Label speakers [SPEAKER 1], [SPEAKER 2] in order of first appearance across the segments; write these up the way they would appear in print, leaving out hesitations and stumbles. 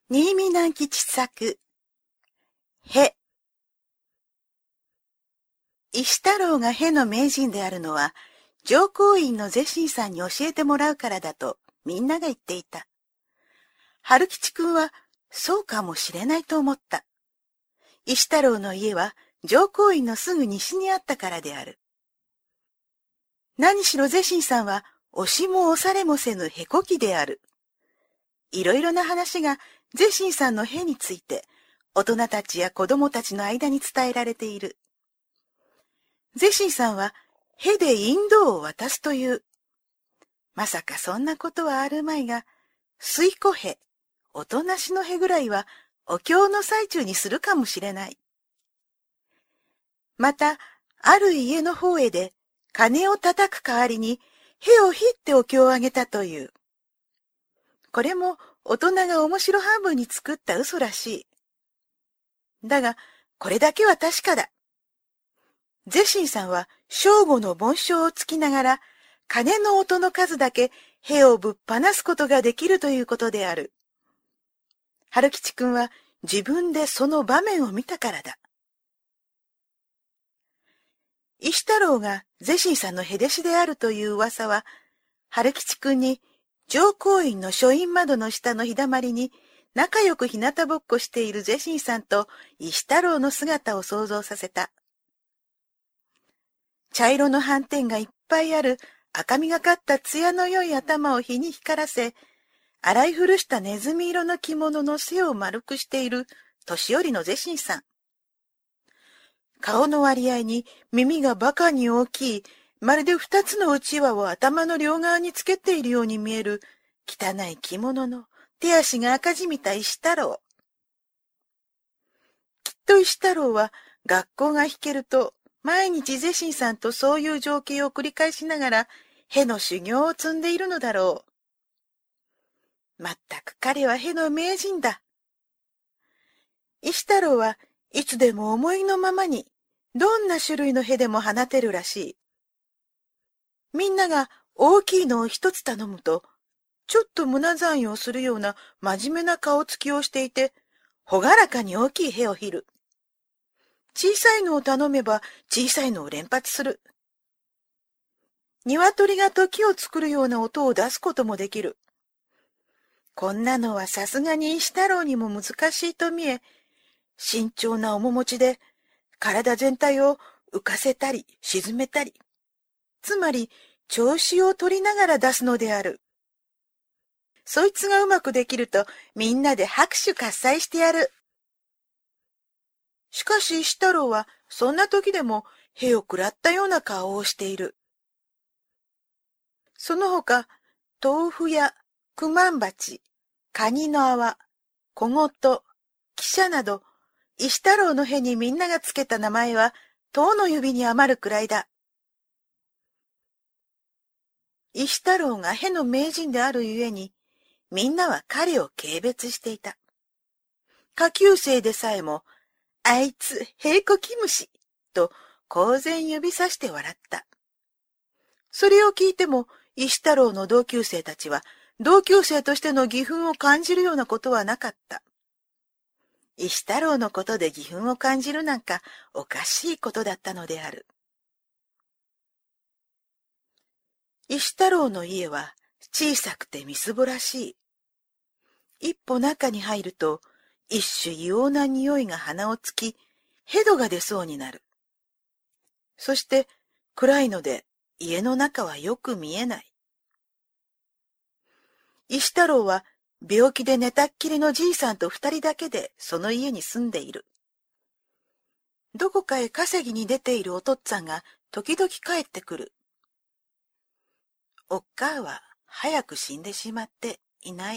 [SPEAKER 1] 新見南吉作、へ。石太郎がへの名人であるのは、浄光院の是真さんに教えてもらうからだとみんなが言っていた。春吉くんはそうかもしれないと思った。石太郎の家は浄光院のすぐ西にあったからである。何しろ是真さんは押しも押されもせぬへこきである。いろいろな話が是真さんのへについて、大人たちや子供たちの間に伝えられている。是真さんは、へで引導を渡すという。まさかそんなことはあるまいが、水庫へ、おとなしのへぐらいは、お経の最中にするかもしれない。また、ある家の方へで、鐘を叩く代わりに、へをひってお経をあげたという。これも、大人が面白半分に作った嘘らしい。だが、これだけは確かだ。是真さんは正午の梵鐘をつきながら、鐘の音の数だけへをぶっ放すことができるということである。春吉くんは自分でその場面を見たからだ。石太郎が是真さんのへ弟子であるという噂は、春吉くんに浄光院の書院窓の下の日だまりに仲良く日向ぼっこしている是真さんと石太郎の姿を想像させた。茶色の斑点がいっぱいある赤みがかった艶の良い頭を日に光らせ、洗い古したネズミ色の着物の背を丸くしている年寄りの是真さん。顔の割合に耳がバカに大きい、まるで2つのうちわを頭の両側につけているように見える汚い着物の手足が赤じみた石太郎。きっと石太郎は学校が弾けると毎日是真さんとそういう情景を繰り返しながらへの修行を積んでいるのだろう。まったく彼はへの名人だ。石太郎はいつでも思いのままにどんな種類のへでも放てるらしい。みんなが大きいのを一つ頼むと、ちょっと胸残用するような真面目な顔つきをしていて、ほがらかに大きいへをひる。小さいのを頼めば小さいのを連発する。鶏が時を作るような音を出すこともできる。こんなのはさすがに石太郎にも難しいと見え、慎重な面持ちで体全体を浮かせたり沈めたり、つまり調子を取りながら出すのである。そいつがうまくできるとみんなで拍手喝采してやる。しかし石太郎はそんな時でもへを食らったような顔をしている。その他、豆腐や九万鉢、カニの泡、小言、汽車など、石太郎のへにみんながつけた名前は、十の指に余るくらいだ。石太郎がへの名人であるゆえに、みんなは彼を軽蔑していた。下級生でさえも、あいつ、へこき虫、と公然指さして笑った。それを聞いても、石太郎の同級生たちは、同級生としての義憤を感じるようなことはなかった。石太郎のことで義憤を感じるなんかおかしいことだったのである。石太郎の家は小さくてみすぼらしい。一歩中に入ると一種異様な匂いが鼻をつき、ヘドが出そうになる。そして暗いので家の中はよく見えない。石太郎は病気で寝たっきりのじいさんと2人だけでその家に住んでいる。どこかへ稼ぎに出ているお父っつぁんが時々帰ってくる。おっかあは早く死んでしまっていない。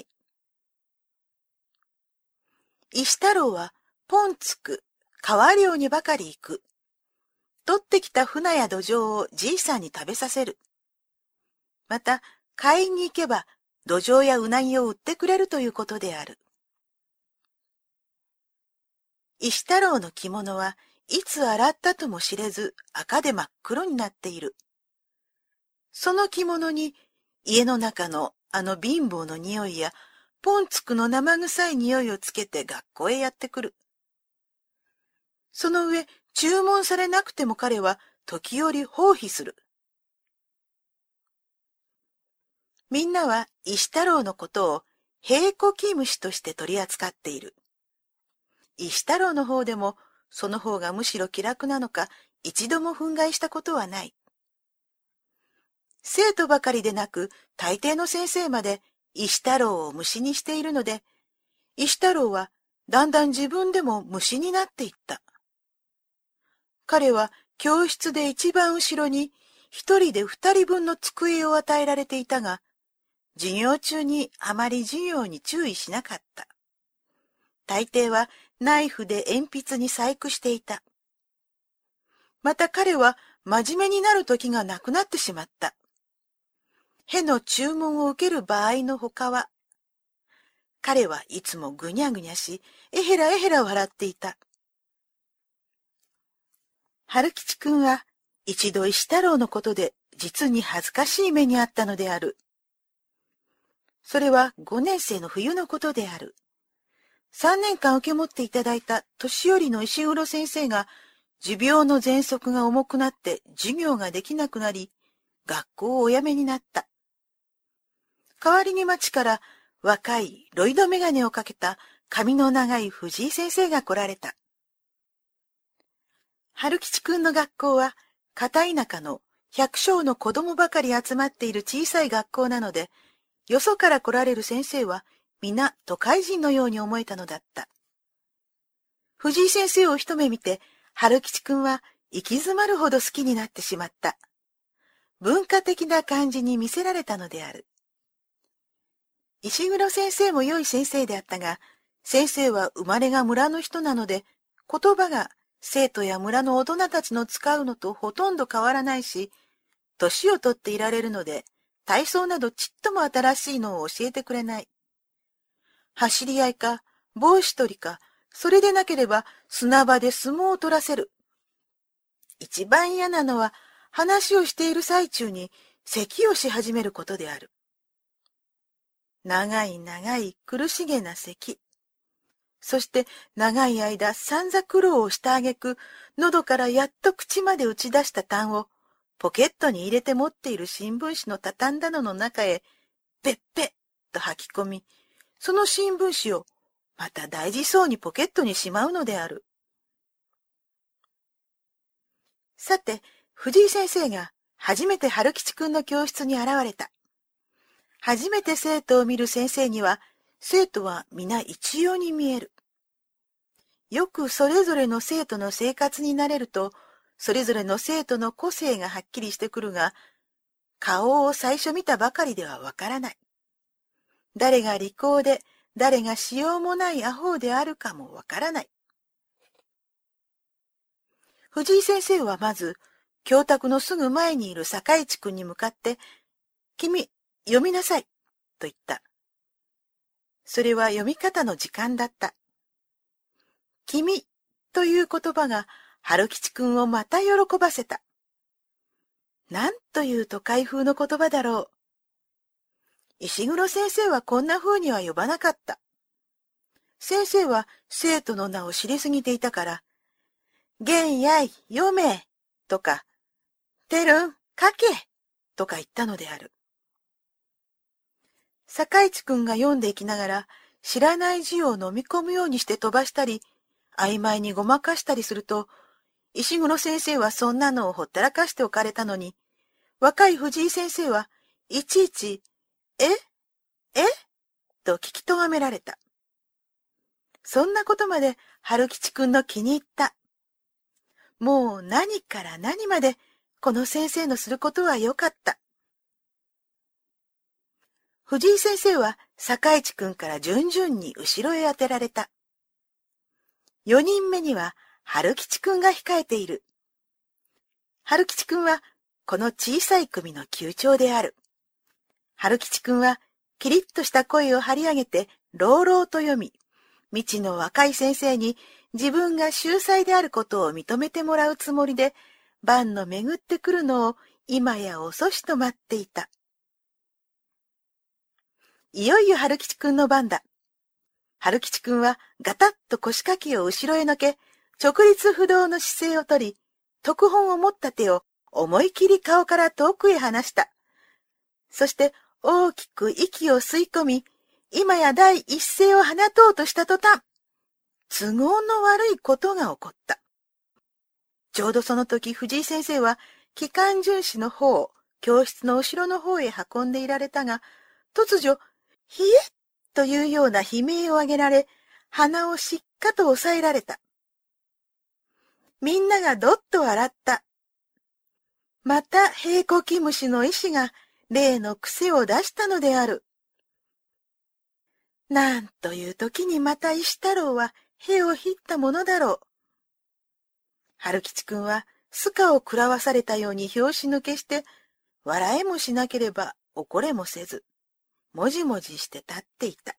[SPEAKER 1] 石太郎はポンつく、川漁にばかり行く。取ってきた船や土壌をじいさんに食べさせる。また、買いに行けば、土壌やうなぎを売ってくれるということである。石太郎の着物はいつ洗ったとも知れず赤で真っ黒になっている。その着物に家の中のあの貧乏の匂いやポンツクの生臭い匂いをつけて学校へやってくる。その上、注文されなくても彼は時折放屁する。みんなは石太郎のことをヘイコキムシとして取り扱っている。石太郎の方でもその方がむしろ気楽なのか一度も憤慨したことはない。生徒ばかりでなく大抵の先生まで石太郎を虫にしているので、石太郎はだんだん自分でも虫になっていった。彼は教室で一番後ろに一人で二人分の机を与えられていたが、授業中にあまり授業に注意しなかった。大抵はナイフで鉛筆に細工していた。また彼は真面目になる時がなくなってしまった。への注文を受ける場合のほかは、彼はいつもぐにゃぐにゃし、えへらえへら笑っていた。春吉くんは一度石太郎のことで実に恥ずかしい目にあったのである。それは5年生の冬のことである。3年間受け持っていただいた年寄りの石黒先生が持病の喘息が重くなって授業ができなくなり、学校をお辞めになった。代わりに町から若いロイドメガネをかけた髪の長い藤井先生が来られた。春吉くんの学校は片田舎の百姓の子供ばかり集まっている小さい学校なので、よそから来られる先生は皆都会人のように思えたのだった。藤井先生を一目見て、春吉くんは行き詰まるほど好きになってしまった。文化的な感じに見せられたのである。石黒先生も良い先生であったが、先生は生まれが村の人なので、言葉が生徒や村の大人たちの使うのとほとんど変わらないし、年を取っていられるので、体操などちっとも新しいのを教えてくれない。走り合いか、帽子取りか、それでなければ砂場で相撲を取らせる。一番嫌なのは、話をしている最中に咳をし始めることである。長い長い苦しげな咳。そして長い間散々苦労をした挙句、喉からやっと口まで打ち出した痰を、ポケットに入れて持っている新聞紙の畳んだのの中へ、ぺっぺっと吐き込み、その新聞紙をまた大事そうにポケットにしまうのである。さて、藤井先生が初めて春吉くんの教室に現れた。初めて生徒を見る先生には、生徒は皆一様に見える。よくそれぞれの生徒の生活になれると、それぞれの生徒の個性がはっきりしてくるが、顔を最初見たばかりではわからない。誰が利口で、誰がしようもないアホであるかもわからない。藤井先生はまず、教卓のすぐ前にいる坂市くんに向かって、君、読みなさい、と言った。それは読み方の時間だった。君という言葉が春吉くんをまた喜ばせた。なんという都会風の言葉だろう。石黒先生はこんな風には呼ばなかった。先生は生徒の名を知りすぎていたから、玄やい、読め、とか、てるん、書け、とか言ったのである。坂市くんが読んでいきながら、知らない字を飲み込むようにして飛ばしたり、曖昧にごまかしたりすると、石黒先生はそんなのをほったらかしておかれたのに、若い藤井先生はいちいち、えと聞きとがめられた。そんなことまで春吉くんの気に入った。もう何から何までこの先生のすることはよかった。藤井先生は坂市くんから順々に後ろへ当てられた。4人目には春吉くんが控えている。春吉くんはこの小さい組の級長である。春吉くんはキリッとした声を張り上げて朗々と読み、未知の若い先生に自分が秀才であることを認めてもらうつもりで、番の巡ってくるのを今や遅しと待っていた。 いよいよ春吉くんの番だ。春吉くんはガタッと腰掛けを後ろへのけ、直立不動の姿勢をとり、特本を持った手を思い切り顔から遠くへ離した。そして大きく息を吸い込み、今や第一声を放とうとした途端、都合の悪いことが起こった。ちょうどその時、藤井先生は機関巡視の方を教室の後ろの方へ運んでいられたが、突如、ひえっというような悲鳴を上げられ、鼻をしっかと押さえられた。みんながどっと笑った。また、ヘイコキムシの意志が例の癖を出したのである。なんという時にまた石太郎は屁をひったものだろう。春吉くんはスカを食らわされたように拍子抜けして、笑えもしなければ怒れもせず、もじもじして立っていた。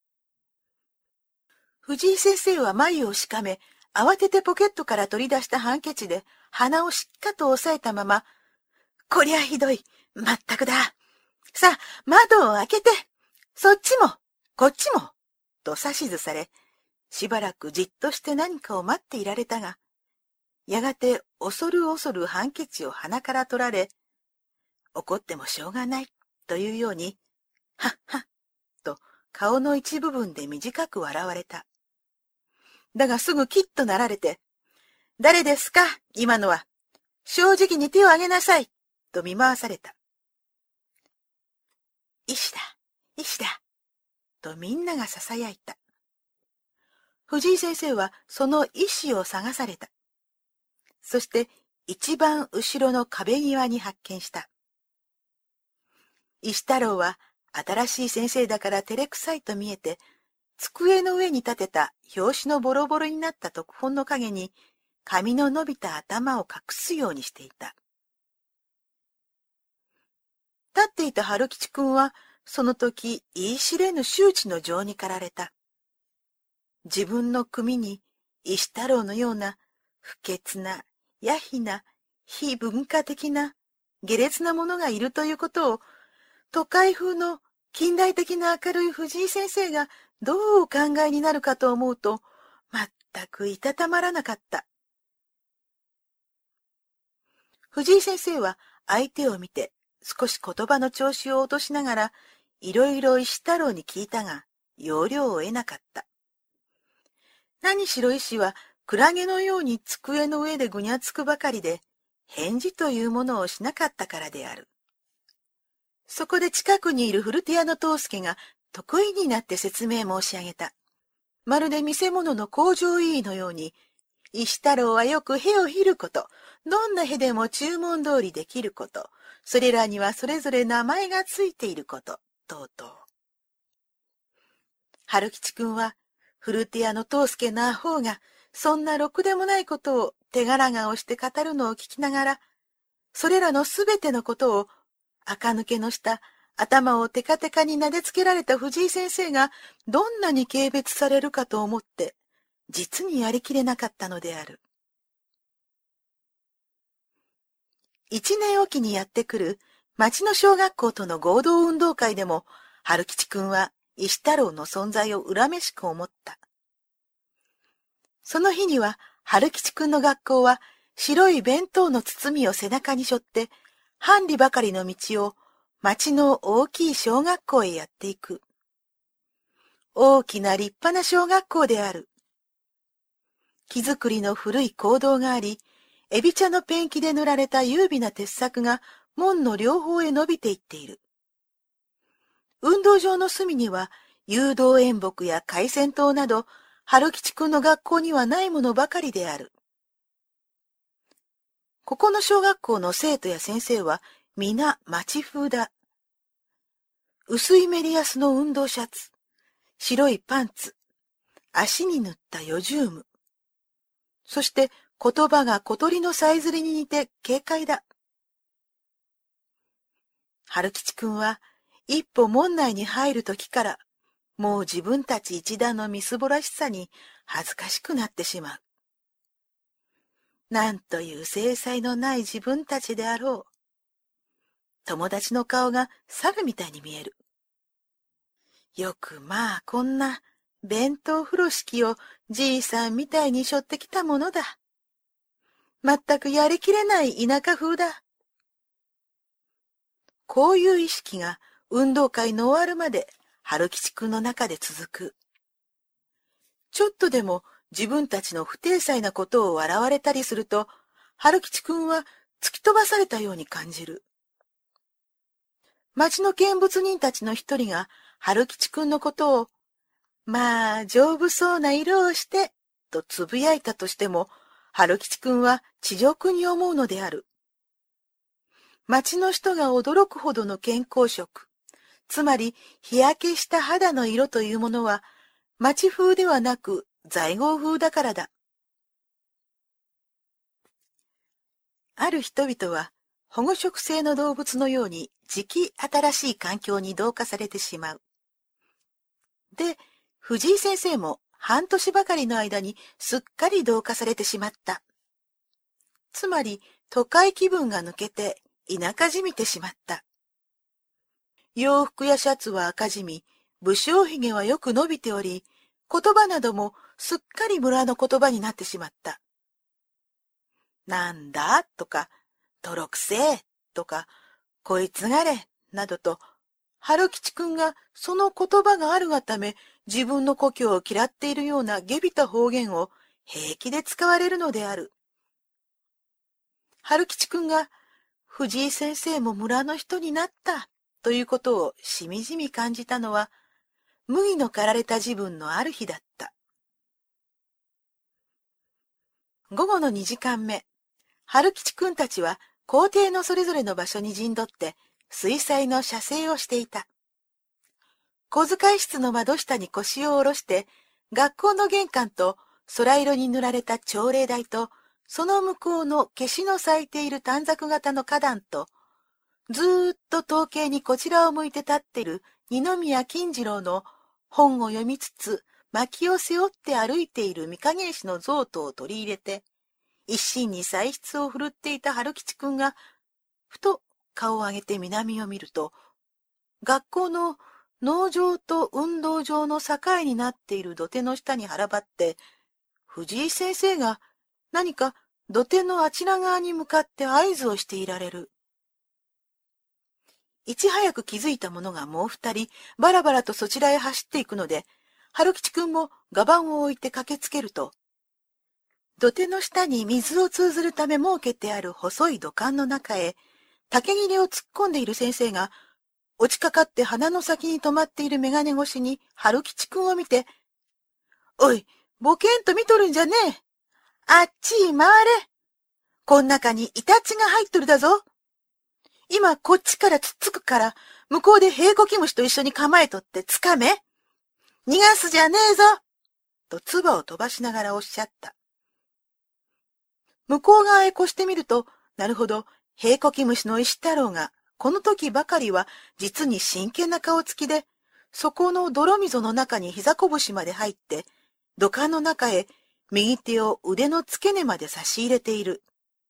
[SPEAKER 1] 藤井先生は眉をしかめ、慌ててポケットから取り出したハンケチで鼻をしっかと押さえたまま、こりゃひどい、まったくだ。さあ、窓を開けて、そっちも、こっちも、と指図され、しばらくじっとして何かを待っていられたが、やがて恐る恐るハンケチを鼻から取られ、怒ってもしょうがない、というように、はっはっ、と顔の一部分で短く笑われた。だがすぐキッとなられて、誰ですか、今のは。正直に手を挙げなさい、と見回された。石だ、石だ、とみんなが囁いた。藤井先生はその石を探された。そして一番後ろの壁際に発見した。石太郎は新しい先生だから照れくさいと見えて、机の上に立てた表紙のボロボロになった特本の影に髪の伸びた頭を隠すようにしていた。立っていた春吉くんはその時言い知れぬ羞恥の情に駆られた。自分の組に石太郎のような不潔な、野非な、非文化的な、下劣なものがいるということを、都会風の近代的な明るい藤井先生がどうお考えになるかと思うと、全くいたたまらなかった。藤井先生は相手を見て少し言葉の調子を落としながら、いろいろ石太郎に聞いたが、要領を得なかった。何しろ石はクラゲのように机の上でぐにゃつくばかりで、返事というものをしなかったからである。そこで近くにいる古手屋の藤助が得意になって説明申し上げた。まるで見せ物の工場医のように、石太郎はよく屁をひること、どんな屁でも注文通りできること、それらにはそれぞれ名前がついていること、とうとう。春吉くんは、古手屋の藤助のアホが、そんなろくでもないことを手柄顔して語るのを聞きながら、それらのすべてのことを、垢抜けのした頭をテカテカに撫でつけられた藤井先生がどんなに軽蔑されるかと思って、実にやりきれなかったのである。一年おきにやってくる町の小学校との合同運動会でも、春吉くんは石太郎の存在を恨めしく思った。その日には、春吉くんの学校は白い弁当の包みを背中に背負って、半里ばかりの道を町の大きい小学校へやっていく。大きな立派な小学校である。木造りの古い講堂があり、エビ茶のペンキで塗られた優美な鉄柵が門の両方へ伸びていっている。運動場の隅には誘導演木や回線灯など、春吉くんの学校にはないものばかりである。ここの小学校の生徒や先生は皆町風だ。薄いメリヤスの運動シャツ、白いパンツ、足に塗ったヨジューム。そして言葉が小鳥のさえずりに似て軽快だ。春吉くんは一歩門内に入るときから、もう自分たち一団のみすぼらしさに恥ずかしくなってしまう。なんという精彩のない自分たちであろう。友達の顔が猿みたいに見える。 よくまあこんな弁当風呂敷をじいさんみたいに背負ってきたものだ。まったくやりきれない田舎風だ。こういう意識が運動会の終わるまで春吉くんの中で続く。ちょっとでも自分たちの不体裁なことを笑われたりすると、春吉くんは突き飛ばされたように感じる。町の見物人たちの一人が春吉くんのことを、まあ丈夫そうな色をして、とつぶやいたとしても、春吉くんは地獄に思うのである。町の人が驚くほどの健康色、つまり日焼けした肌の色というものは、町風ではなく在郷風だからだ。ある人々は保護色性の動物のようにじき新しい環境に同化されてしまう。で、藤井先生も半年ばかりの間にすっかり同化されてしまった。つまり都会気分が抜けて田舎じみてしまった。洋服やシャツは赤じみ、武将髭はよく伸びており、言葉などもすっかり村の言葉になってしまった。なんだとか、泥くせえとか、こいつがれなどと、春吉くんがその言葉があるがため、自分の故郷を嫌っているような下びた方言を平気で使われるのである。春吉くんが、藤井先生も村の人になったということをしみじみ感じたのは、麦の刈られた自分のある日だった。午後の2時間目、春吉くんたちは校庭のそれぞれの場所に陣取って水彩の写生をしていた。小遣い室の窓下に腰を下ろして、学校の玄関と空色に塗られた朝礼台と、その向こうの消しの咲いている短冊型の花壇と、ずーっと統計にこちらを向いて立っている二宮金次郎の本を読みつつ、薪を背負って歩いている御影石の像とを取り入れて、一心に彩筆を振るっていた春吉くんが、ふと顔を上げて南を見ると、学校の農場と運動場の境になっている土手の下に腹ばって、藤井先生が何か土手のあちら側に向かって合図をしていられる。いち早く気づいた者がもう二人、バラバラとそちらへ走っていくので、春吉くんもガバンを置いて駆けつけると、土手の下に水を通ずるため設けてある細い土管の中へ、竹切れを突っ込んでいる先生が、落ちかかって鼻の先に止まっている眼鏡越しに春吉くんを見て、おい、ボケンと見とるんじゃねえ。あっちへ回れ。こん中にイタチが入っとるだぞ。今こっちからつっつくから、向こうでヘイコキムシと一緒に構えとってつかめ。逃がすじゃねえぞ。と唾を飛ばしながらおっしゃった。向こう側へ越してみると、なるほど、ヘイコキムシの石太郎が、この時ばかりは実に真剣な顔つきで、そこの泥溝の中に膝拳まで入って、土管の中へ右手を腕の付け根まで差し入れている。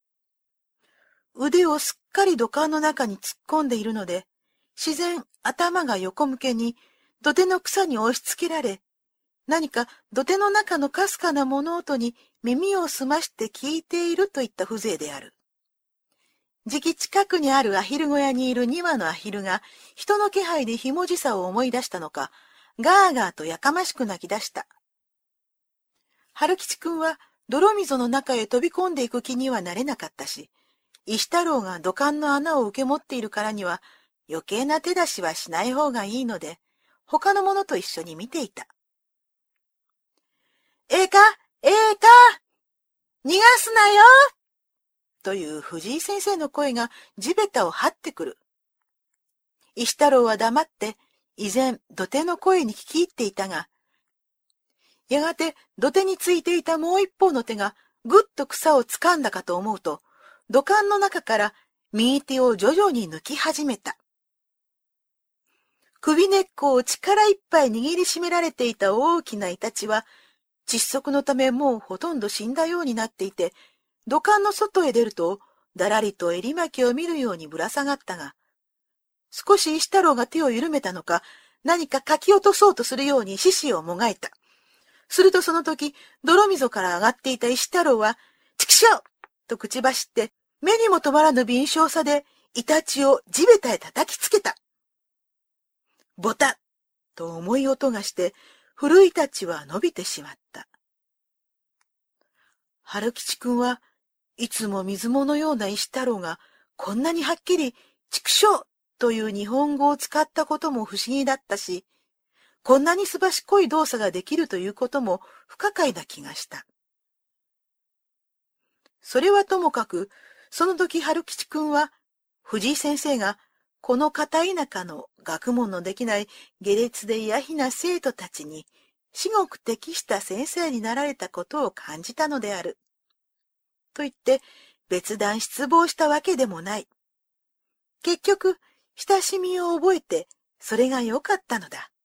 [SPEAKER 1] 腕をすっかり土管の中に突っ込んでいるので、自然頭が横向けに土手の草に押し付けられ、何か土手の中のかすかな物音に耳を澄まして聞いているといった風情である。じき近くにあるアヒル小屋にいる2羽のアヒルが人の気配でひもじさを思い出したのか、ガーガーとやかましく泣き出した。春吉くんは泥溝の中へ飛び込んでいく気にはなれなかったし、石太郎が土管の穴を受け持っているからには余計な手出しはしない方がいいので、他の者と一緒に見ていた。ええかええか逃がすなよという藤井先生の声が地べたを張ってくる。石太郎は黙って、依然土手の声に聞き入っていたが、やがて土手についていたもう一方の手がぐっと草を掴んだかと思うと、土管の中から右手を徐々に抜き始めた。首根っこを力いっぱい握りしめられていた大きなイタチは、窒息のためもうほとんど死んだようになっていて、土管の外へ出ると、だらりと襟巻きを見るようにぶら下がったが、少し石太郎が手を緩めたのか、 何かかき落とそうとするように獅子をもがいた。するとその時、泥溝から上がっていた石太郎は、ちくしょうと口走って、目にも止まらぬ敏捷さで、イタチを地べたへ叩きつけた。ボタッと重い音がして、古イタチは伸びてしまった。春吉くんはいつも水物のような石太郎がこんなにはっきり畜生という日本語を使ったことも不思議だったし、こんなにすばしこい動作ができるということも不可解な気がした。それはともかく、その時春吉くんは藤井先生がこの片田舎の学問のできない下劣で野非な生徒たちに至極適した先生になられたことを感じたのである。と言って別段失望したわけでもない。結局、親しみを覚えてそれが良かったのだ。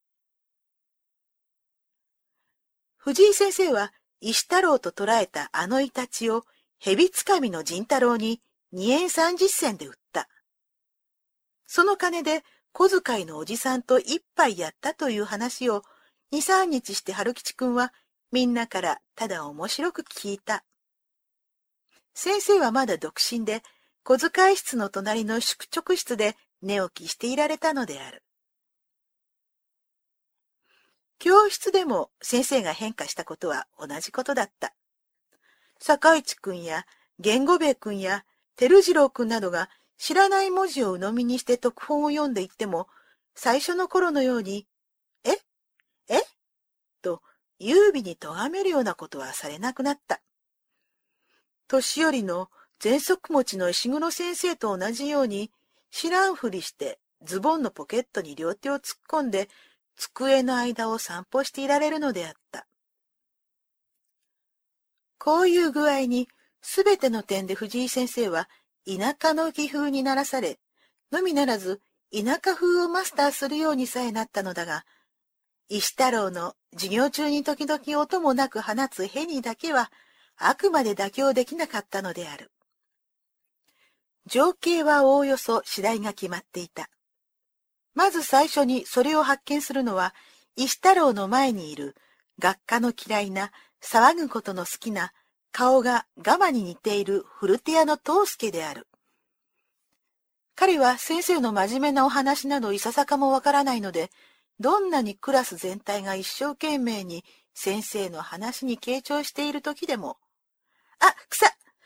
[SPEAKER 1] 藤井先生は石太郎と捕らえたあのイタチを蛇つかみの仁太郎に2円30銭で売った。その金で小遣いのおじさんと一杯やったという話を2、3日して春吉くんはみんなからただ面白く聞いた。先生はまだ独身で小遣い室の隣の宿直室で寝起きしていられたのである。教室でも先生が変化したことは同じことだった。坂市くんや源吾兵衛くんや照次郎くんなどが知らない文字を鵜呑みにして読本を読んでいっても、最初の頃のように、えと優美に咎めるようなことはされなくなった。年寄りの喘息持ちの石黒先生と同じように、知らんふりしてズボンのポケットに両手を突っ込んで、机の間を散歩していられるのであった。こういう具合に、すべての点で藤井先生は田舎の気風にならされ、のみならず田舎風をマスターするようにさえなったのだが、石太郎の授業中に時々音もなく放つへにだけは、あくまで妥協できなかったのである。情景はおおよそ次第が決まっていた。まず最初にそれを発見するのは、石太郎の前にいる学科の嫌いな、騒ぐことの好きな、顔がガマに似ている古手屋の藤助である。彼は先生の真面目なお話などいささかもわからないので、どんなにクラス全体が一生懸命に先生の話に傾聴している時でも、草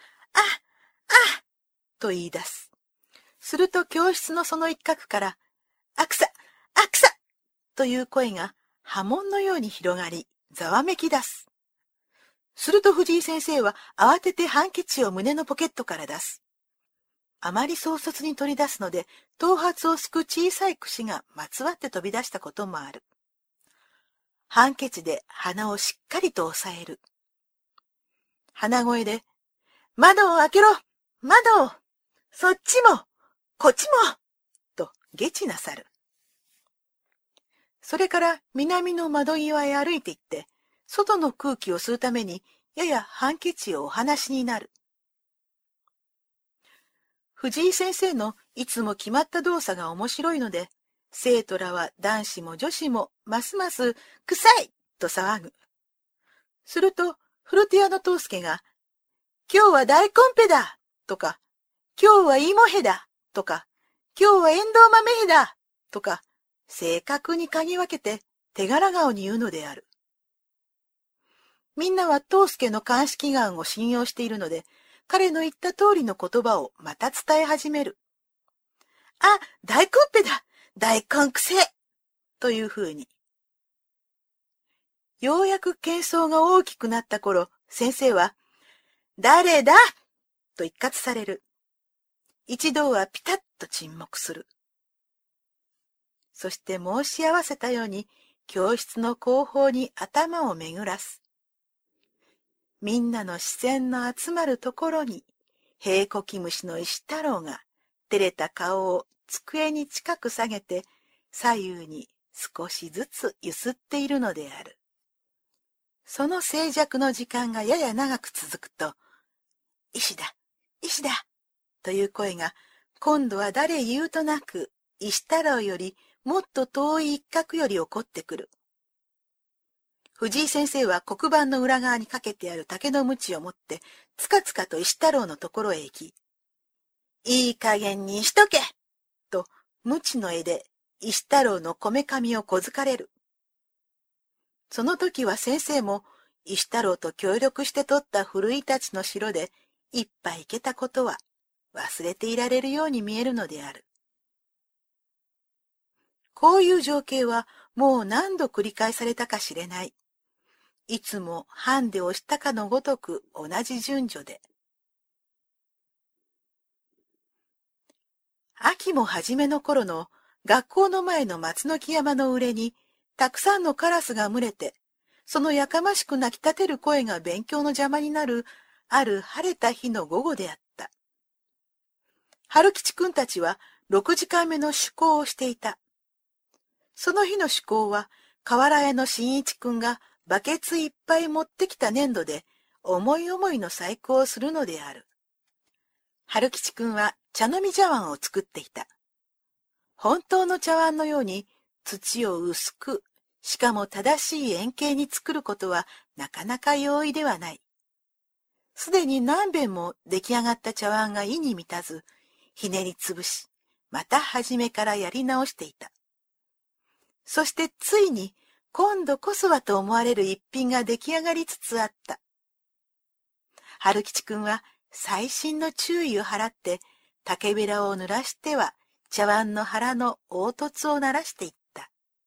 [SPEAKER 1] と言い出す。すると教室のその一角から、草という声が波紋のように広がり、ざわめき出す。すると藤井先生は慌ててハンケチを胸のポケットから出す。あまり壮卒に取り出すので、頭髪をすく小さい櫛がまつわって飛び出したこともある。ハンケチで鼻をしっかりと押さえる。鼻声で、窓を開けろ！窓を！そっちも！こっちも！と下知なさる。それから南の窓際へ歩いて行って、外の空気を吸うためにややハンケチをお話しになる。藤井先生のいつも決まった動作が面白いので、生徒らは男子も女子もますます臭いと騒ぐ。すると古手屋の藤助が、今日は大コンペだとか、今日は芋へだとか、今日はエンドウ豆へだとか、正確に嗅ぎ分けて手柄顔に言うのである。みんなは藤助の鑑識眼を信用しているので、彼の言った通りの言葉をまた伝え始める。大コンペだ！大根くせ！というふうに。ようやく喧騒が大きくなった頃、先生は、誰だ！と一喝される。一同はピタッと沈黙する。そして申し合わせたように、教室の後方に頭を巡らす。みんなの視線の集まるところに、ヘイコキムシの石太郎が、照れた顔を机に近く下げて、左右に少しずつゆすっているのである。その静寂の時間がやや長く続くと、石だ、石だ、という声が、今度は誰言うとなく、石太郎よりもっと遠い一角より起こってくる。藤井先生は黒板の裏側にかけてある竹の鞭を持って、つかつかと石太郎のところへ行き、いい加減にしとけと、鞭の柄で石太郎のこめかみをこづかれる。その時は先生も、石太郎と協力して取った古いたちの城で一杯行けたことは忘れていられるように見えるのである。こういう情景はもう何度繰り返されたかしれない。いつもハンデをしたかのごとく同じ順序で。秋も初めの頃の学校の前の松の木山の上にたくさんのカラスが群れて、そのやかましく鳴き立てる声が勉強の邪魔になるある晴れた日の午後であった。春吉くんたちは6時間目の趣向をしていた。その日の趣向は河原屋の新一くんがバケツいっぱい持ってきた粘土で思い思いの細工をするのである。春吉くんは茶飲み茶碗を作っていた。本当の茶碗のように土を薄く、しかも正しい円形に作ることはなかなか容易ではない。すでに何べんも出来上がった茶碗が意に満たず、ひねりつぶし、また初めからやり直していた。そしてついに今度こそはと思われる一品が出来上がりつつあった。春吉くんは細心の注意を払って竹べらを濡らしては茶碗の腹の凹凸を鳴らしていった。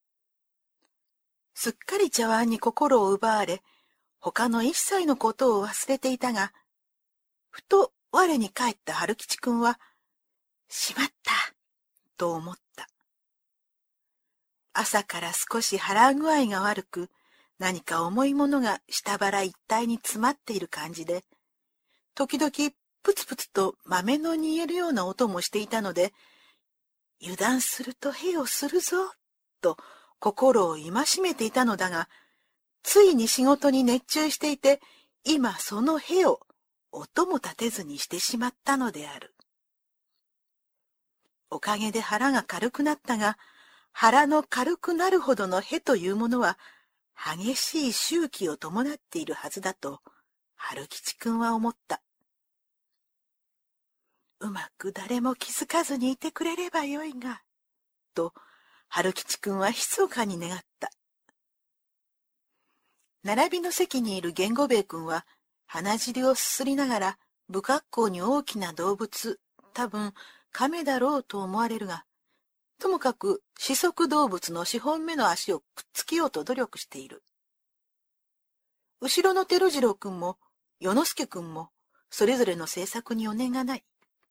[SPEAKER 1] すっかり茶碗に心を奪われ、他の一切のことを忘れていたが、ふと我に返った春吉くんは、しまったと思った。朝から少し腹具合が悪く、何か重いものが下腹一帯に詰まっている感じで、時々プツプツと豆の煮えるような音もしていたので、油断するとへをするぞ、と心を戒めていたのだが、ついに仕事に熱中していて、今そのへを音も立てずにしてしまったのである。おかげで腹が軽くなったが、腹の軽くなるほどのへというものは、激しい周期を伴っているはずだと、春吉くんは思った。うまく誰も気づかずにいてくれればよいが、と、春吉くんは密かに願った。並びの席にいる源五兵衛くんは、鼻尻をすすりながら、不格好に大きな動物、多分、亀だろうと思われるが、ともかく四足動物の四本目の足をくっつけようと努力している。後ろの照次郎くんも、与之助くんも、それぞれの制作に余念がない。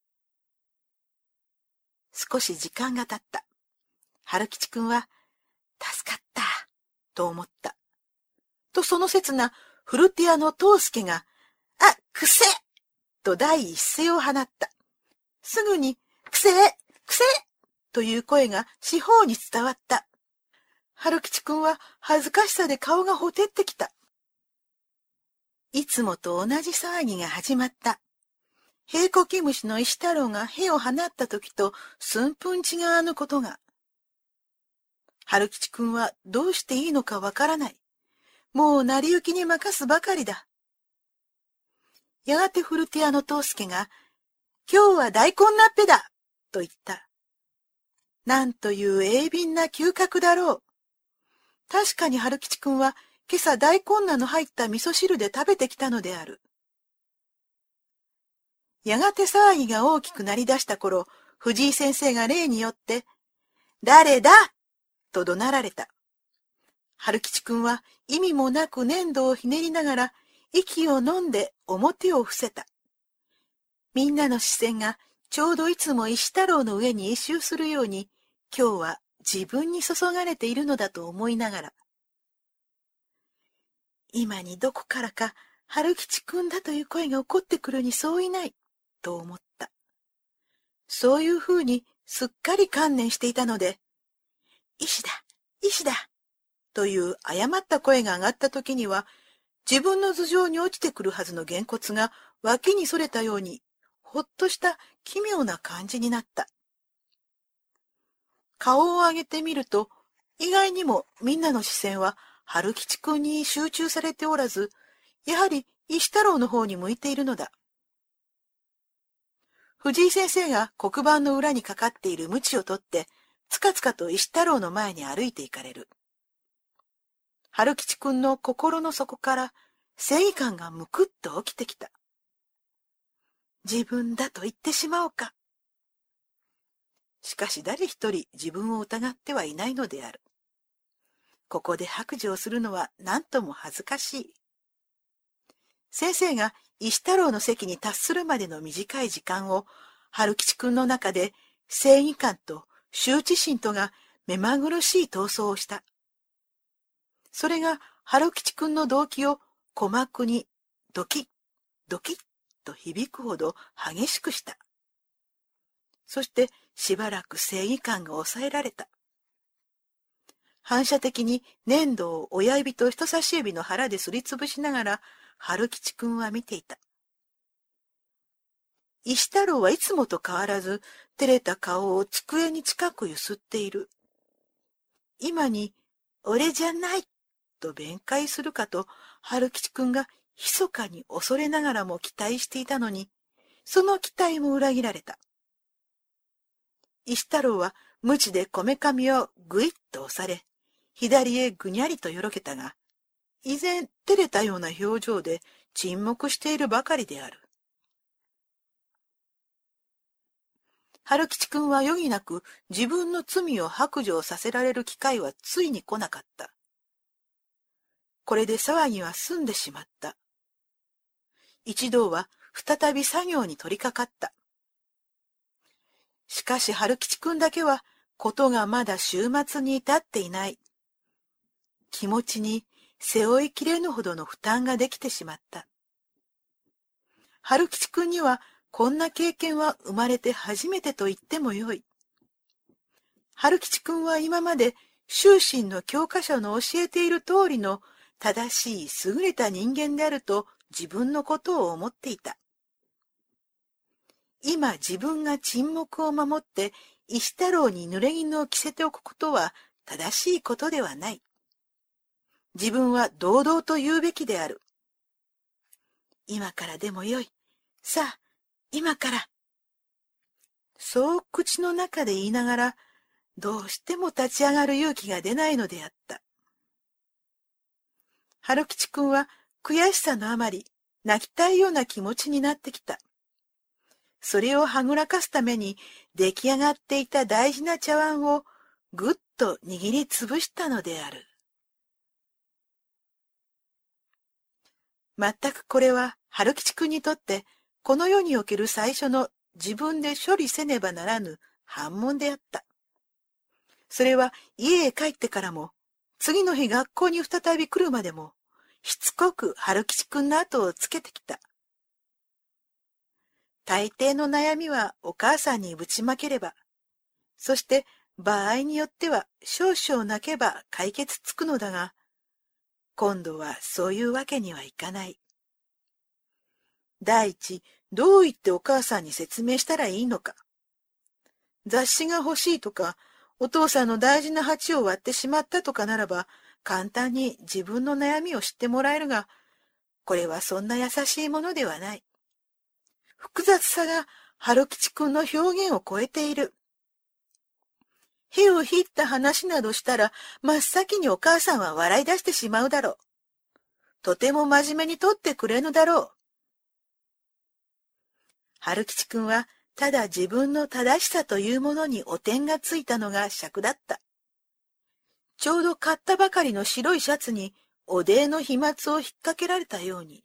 [SPEAKER 1] 少し時間が経った。春吉くんは、助かった、と思った。とその刹那、古手屋の藤助が、あ、くせと第一声を放った。すぐに、くせという声が四方に伝わった。春吉くんは恥ずかしさで顔がほてってきた。いつもと同じ騒ぎが始まった。平コキムシの石太郎が屁を放った時と寸分違わぬことが。春吉くんはどうしていいのかわからない。もう成り行きに任すばかりだ。やがて古手屋の藤助が、今日は大根ナッペだと言った。なんという鋭敏な嗅覚だろう。確かに春吉くんは今朝大根菜の入った味噌汁で食べてきたのである。やがて騒ぎが大きくなりだした頃、藤井先生が例によって、誰だと怒鳴られた。春吉くんは意味もなく粘土をひねりながら、息を飲んで表を伏せた。みんなの視線がちょうどいつも石太郎の上に一周するように、今日は自分に注がれているのだと思いながら。今にどこからか春吉くんだという声が起こってくるにそういない、と思った。そういうふうにすっかり観念していたので、石だ、石だ、という誤った声が上がった時には、自分の頭上に落ちてくるはずのげんこつが脇にそれたように、ほっとした奇妙な感じになった。 顔を上げてみると、意外にもみんなの視線は春吉くんに集中されておらず、やはり石太郎の方に向いているのだ。藤井先生が黒板の裏にかかっている鞭を取って、つかつかと石太郎の前に歩いて行かれる。春吉くんの心の底から正義感がむくっと起きてきた。自分だと言ってしまおうか。しかし誰一人自分を疑ってはいないのである。ここで白状するのは何とも恥ずかしい。先生が石太郎の席に達するまでの短い時間を、春吉くんの中で正義感と羞恥心とが目まぐるしい闘争をした。それが春吉くんの動機を鼓膜にドキッ、ドキッと響くほど激しくした。そしてしばらく正義感が抑えられた。反射的に粘土を親指と人差し指の腹ですりつぶしながら、春吉くんは見ていた。石太郎はいつもと変わらず、照れた顔を机に近くゆすっている。今に、俺じゃない、と弁解するかと、春吉くんが密かに恐れながらも期待していたのに、その期待も裏切られた。石太郎は鞭でこめかみをぐいっと押され、左へぐにゃりとよろけたが、依然照れたような表情で沈黙しているばかりである。春吉くんは余儀なく自分の罪を白状させられる機会はついに来なかった。これで騒ぎは済んでしまった。一同は再び作業に取り掛かった。しかし春吉くんだけはことがまだ終末に至っていない。気持ちに背負いきれぬほどの負担ができてしまった。春吉くんにはこんな経験は生まれて初めてと言ってもよい。春吉くんは今まで修身の教科書の教えている通りの正しい優れた人間であると自分のことを思っていた。今自分が沈黙を守って石太郎に濡れ衣を着せておくことは正しいことではない。自分は堂々と言うべきである。今からでもよい。さあ、今から。そう口の中で言いながら、どうしても立ち上がる勇気が出ないのであった。春吉くんは悔しさのあまり、泣きたいような気持ちになってきた。それをはぐらかすために出来上がっていた大事な茶碗をぐっと握りつぶしたのである。全くこれは春吉くんにとってこの世における最初の自分で処理せねばならぬ反問であった。それは家へ帰ってからも、次の日学校に再び来るまでも、しつこく春吉くんの後をつけてきた。大抵の悩みはお母さんにぶちまければ、そして場合によっては少々泣けば解決つくのだが、今度はそういうわけにはいかない。第一、どう言ってお母さんに説明したらいいのか。雑誌が欲しいとか、お父さんの大事な鉢を割ってしまったとかならば、簡単に自分の悩みを知ってもらえるが、これはそんな優しいものではない。複雑さが春吉くんの表現を超えている。火をひった話などしたら、真っ先にお母さんは笑い出してしまうだろう。とても真面目に取ってくれぬだろう。春吉くんは、ただ自分の正しさというものに汚点がついたのが癪だった。ちょうど買ったばかりの白いシャツに、おでいの飛沫を引っ掛けられたように。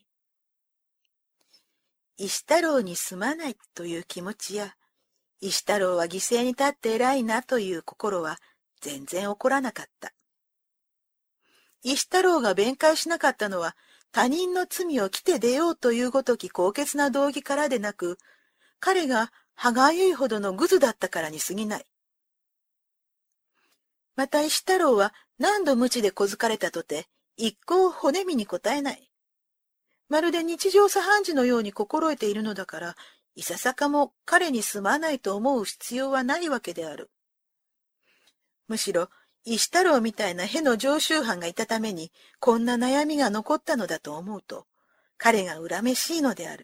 [SPEAKER 1] 石太郎にすまないという気持ちや、石太郎は犠牲に立って偉いなという心は全然起こらなかった。石太郎が弁解しなかったのは他人の罪を着て出ようというごとき高潔な道義からでなく、彼が歯がゆいほどのグズだったからに過ぎない。また石太郎は何度鞭で小づかれたとて一向骨身に答えない。まるで日常茶飯事のように心得ているのだから、いささかも彼にすまないと思う必要はないわけである。 むしろ、石太郎みたいなへの常習犯がいたために、こんな悩みが残ったのだと思うと、彼が恨めしいのである。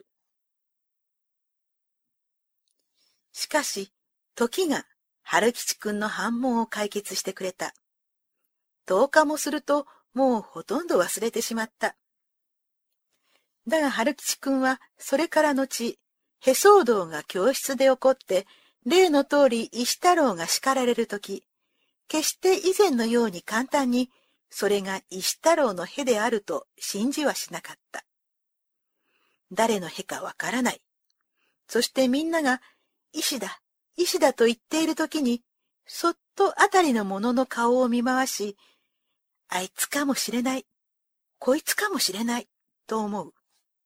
[SPEAKER 1] しかし、時が春吉くんの反問を解決してくれた。10日もすると、もうほとんど忘れてしまった。だが春吉くんは、それから後、へ騒動が教室で起こって、例の通り石太郎が叱られるとき、決して以前のように簡単に、それが石太郎のへであると信じはしなかった。誰のへかわからない。そしてみんなが、石だ、石だと言っているときに、そっとあたりの者の顔を見回し、あいつかもしれない、こいつかもしれない、と思う。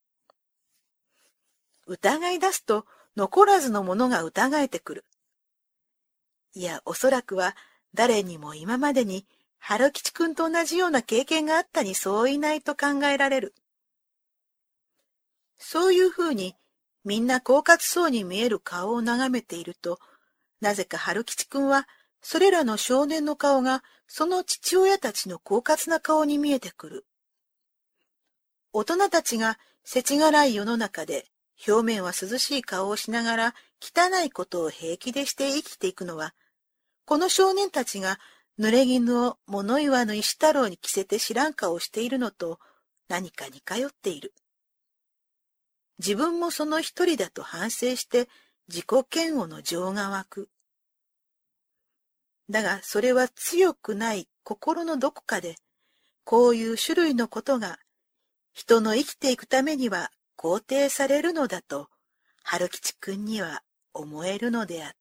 [SPEAKER 1] 疑い出すと、残らずの者が疑えてくる。いや、おそらくは、誰にも今までに、春吉くんと同じような経験があったにそういないと考えられる。そういうふうに、みんな狡猾そうに見える顔を眺めていると、なぜか春吉くんは、それらの少年の顔が、その父親たちの狡猾な顔に見えてくる。大人たちが、世知辛い世の中で、表面は涼しい顔をしながら、汚いことを平気でして生きていくのは、この少年たちが、濡れ衣を物言わぬ石太郎に着せて知らん顔をしているのと、何か似通っている。自分もその一人だと反省して自己嫌悪の情が湧く。だがそれは強くない心のどこかで、こういう種類のことが人の生きていくためには肯定されるのだと、春吉くんには思えるのであった。